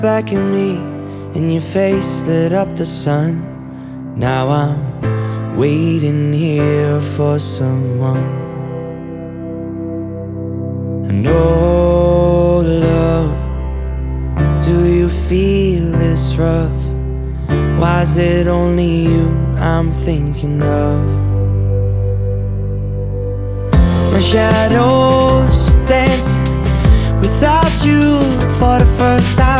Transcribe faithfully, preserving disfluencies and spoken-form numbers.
back at me, and your face lit up the sun. Now I'm waiting here for someone. And oh love, do you feel this rough? Why is it only you I'm thinking of? My shadow's dancing without you for the first time.